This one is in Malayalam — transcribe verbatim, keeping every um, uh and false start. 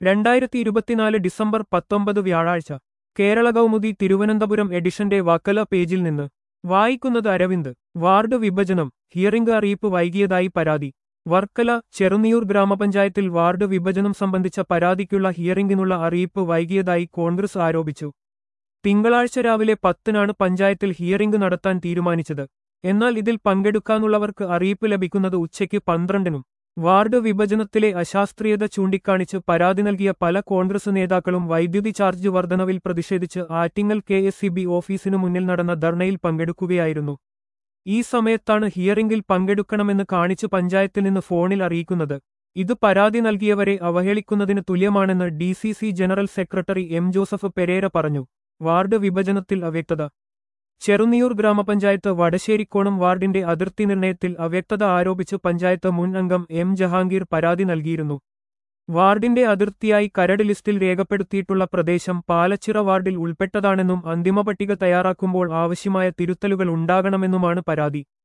രണ്ടായിരത്തി ഇരുപത്തിനാല് ഡിസംബർ പത്തൊമ്പത് വ്യാഴാഴ്ച കേരള കൗമുദി തിരുവനന്തപുരം എഡിഷന്റെ വക്കല പേജിൽ നിന്ന് വായിക്കുന്നത് അരവിന്ദ്. വാർഡ് വിഭജനം ഹിയറിംഗ് അറിയിപ്പ് വൈകിയതായി പരാതി. വർക്കല ചെറുനിയൂർ ഗ്രാമപഞ്ചായത്തിൽ വാർഡ് വിഭജനം സംബന്ധിച്ച പരാതിക്കുള്ള ഹിയറിംഗിനുള്ള അറിയിപ്പ് വൈകിയതായി കോൺഗ്രസ് ആരോപിച്ചു. തിങ്കളാഴ്ച രാവിലെ പത്തിനാണ് പഞ്ചായത്തിൽ ഹിയറിംഗ് നടത്താൻ തീരുമാനിച്ചത്. എന്നാൽ ഇതിൽ പങ്കെടുക്കാനുള്ളവർക്ക് അറിയിപ്പ് ലഭിക്കുന്നത് ഉച്ചയ്ക്ക് പന്ത്രണ്ടിനും. വാർഡ് വിഭജനത്തിലെ അശാസ്ത്രീയത ചൂണ്ടിക്കാണിച്ച് പരാതി നൽകിയ പല കോൺഗ്രസ് നേതാക്കളും വൈദ്യുതി ചാർജ് വർധനവിൽ പ്രതിഷേധിച്ച് Attingal K S E B ഓഫീസിനു മുന്നിൽ നടന്ന ധർണയിൽ പങ്കെടുക്കുകയായിരുന്നു. ഈ സമയത്താണ് ഹിയറിംഗിൽ പങ്കെടുക്കണമെന്ന് കാണിച്ച് പഞ്ചായത്തിൽ നിന്ന് ഫോണിൽ അറിയിക്കുന്നത്. ഇത് പരാതി നൽകിയവരെ അവഹേളിക്കുന്നതിന് തുല്യമാണെന്ന് D C C general secretary M Joseph Pereira പറഞ്ഞു. വാർഡ് വിഭജനത്തിൽ അവ്യക്തത. ചെറുനിയൂർ ഗ്രാമപഞ്ചായത്ത് വടശ്ശേരിക്കോണം വാർഡിന്റെ അതിർത്തി നിർണയത്തിൽ അവ്യക്തത ആരോപിച്ച് പഞ്ചായത്ത് മുൻ അംഗം എം ജഹാംഗീർ പരാതി നൽകിയിരുന്നു. വാർഡിന്റെ അതിർത്തിയായി കരട് ലിസ്റ്റിൽ രേഖപ്പെടുത്തിയിട്ടുള്ള പ്രദേശം പാലച്ചിറ വാർഡിൽ ഉൾപ്പെട്ടതാണെന്നും അന്തിമ പട്ടിക തയ്യാറാക്കുമ്പോൾ ആവശ്യമായ തിരുത്തലുകൾ ഉണ്ടാകണമെന്നുമാണ് പരാതി.